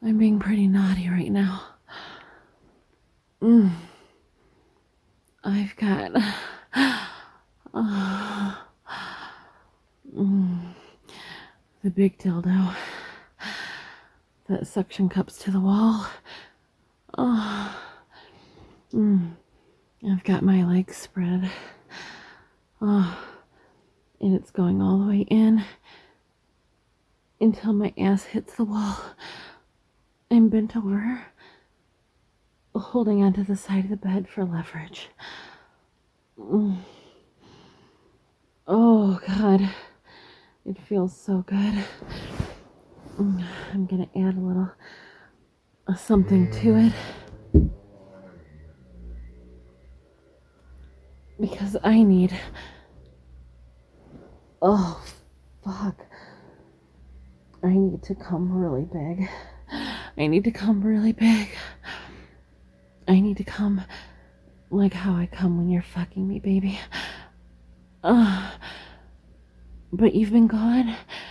I'm being pretty naughty right now. I've got the big dildo that suction cups to the wall. I've got my legs spread. And it's going all the way in until my ass hits the wall. I'm bent over, holding onto the side of the bed for leverage. Oh, God. It feels so good. I'm gonna add a little something to it. Because I need... Oh, fuck. I need to come really big. I need to come really big. I need to come like how I come when you're fucking me, baby. But you've been gone.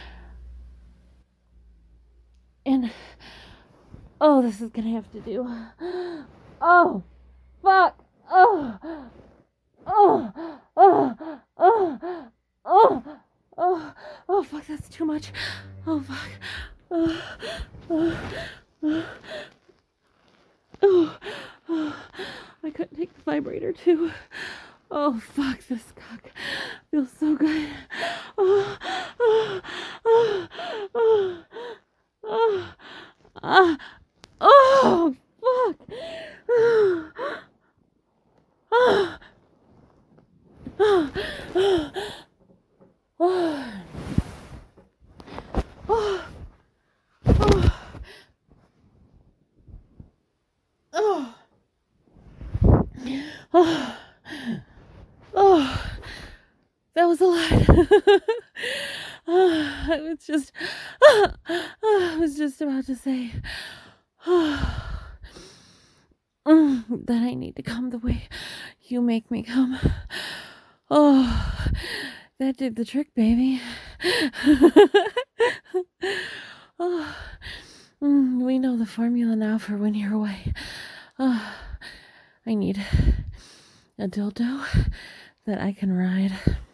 And... Oh, this is gonna have to do. Oh, fuck. Oh, oh, oh, oh, oh, oh, oh, fuck, that's too much. Oh, fuck. I couldn't take the vibrator too. Oh, fuck, this cock feels so good. Oh, oh, oh, oh, oh, oh, oh, fuck. Oh, oh, oh, oh, oh, oh, oh, oh, that was a lot. I was just about to say that I need to come the way you make me come. Oh, that did the trick, baby. Oh, we know the formula now for when you're away. Oh, I need a dildo that I can ride.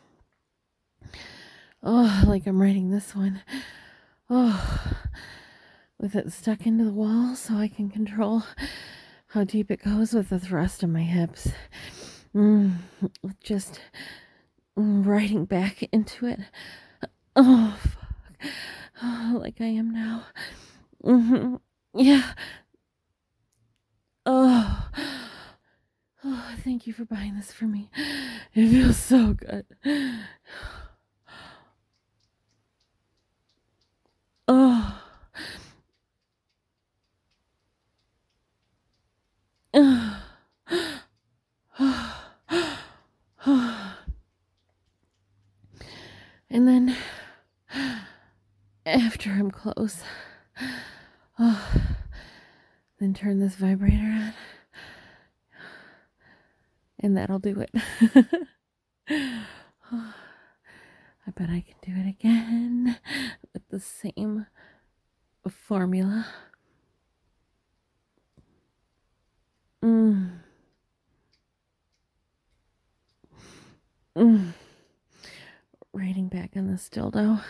Oh, like I'm riding this one. Oh, with it stuck into the wall so I can control how deep it goes with the thrust of my hips. Just riding back into it. Oh, fuck. Oh, like I am now. Yeah. Oh. Oh, thank you for buying this for me. It feels so good. Oh. And then after I'm close, then turn this vibrator on, and that'll do it. I bet I can do it again with the same formula. Riding back on this dildo.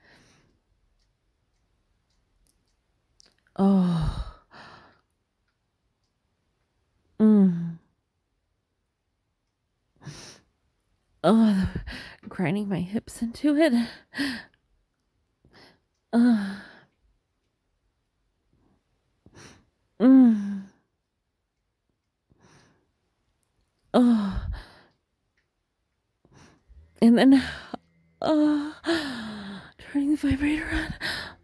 Oh. Oh, grinding my hips into it. Oh. And then, turning the vibrator on.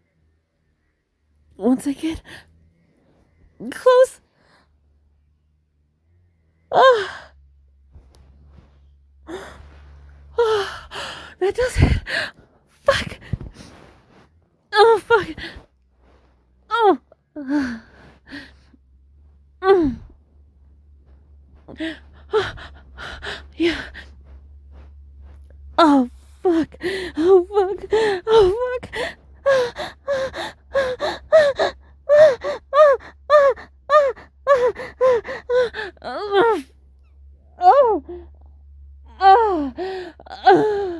Once I get close. That does it. Fuck. Oh, fuck. Oh. Yeah. Oh, fuck. Oh, fuck. Oh, fuck. Ah!